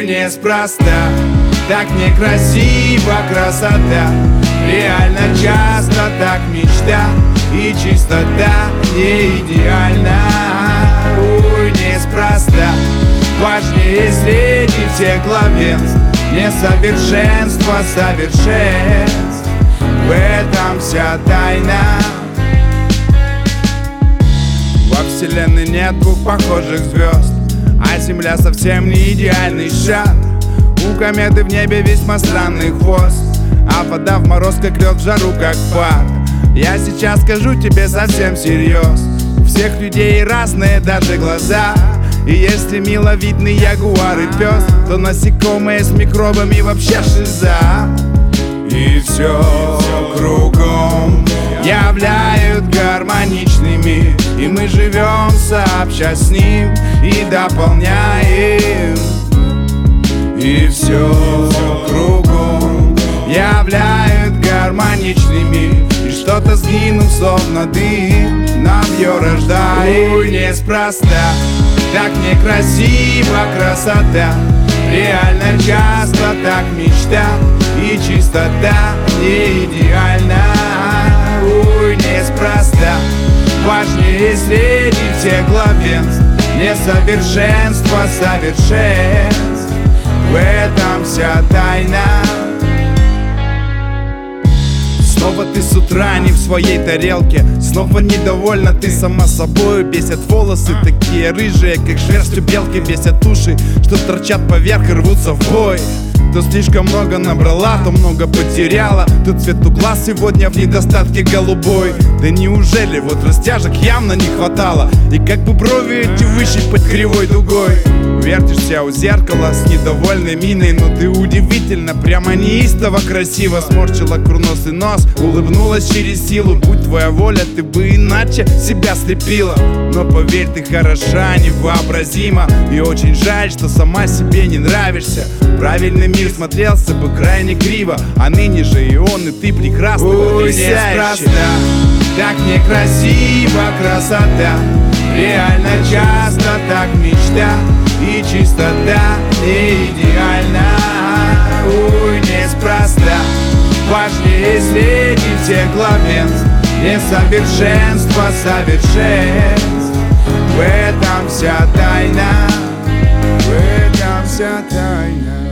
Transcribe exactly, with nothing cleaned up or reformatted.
Уй, неспроста, так некрасива красота. Реально часто так мечта, и чистота не идеальна. Уй, неспроста, важнее среди всех главенств несовершенство совершенств. В этом вся тайна. Во вселенной нет двух похожих звезд, а Земля совсем не идеальный шар. У кометы в небе весьма странный хвост, а вода в мороз как лед, в жару как пар. Я сейчас скажу тебе совсем серьез: у всех людей разные даже глаза. И если миловидный ягуар и пес, то насекомые с микробами вообще шиза. И все кругом являют гармоничными, и мы живем сообща с ним и дополняем. И все кругом являют гармоничными, и что-то сгинув, словно дым, нам ее рождает. Уй, неспроста, так некрасива красота. Реально часто так мечта, и чистота не идеальна. Уй, неспроста, важнее среди всех главенств несовершенство совершенств. В этом вся тайна. Снова ты с утра не в своей тарелке, снова недовольна ты сама собой. Бесят волосы такие рыжие, как шерсть у белки. Бесят уши, что торчат поверх и рвутся в бой. То слишком много набрала, то много потеряла. То цвет у глаз сегодня в недостатке голубой. Да неужели вот растяжек явно не хватало, и как бы брови эти выщипать кривой дугой. Вертишься у зеркала с недовольной миной, но ты удивительно, прямо неистово красиво. Сморщила курносый нос, улыбнулась через силу. Будь твоя воля, ты бы иначе себя слепила. Но поверь, ты хороша, невообразима, и очень жаль, что сама себе не нравишься. Правильный мир смотрелся бы крайне криво, а ныне же и он, и ты прекрасно потрясающий. Так некрасива красота. Реально часто так мечта, и чистота не идеальна. Уй, неспроста, важнее среди всех главенств несовершенство совершенств. В этом вся тайна. В этом вся тайна.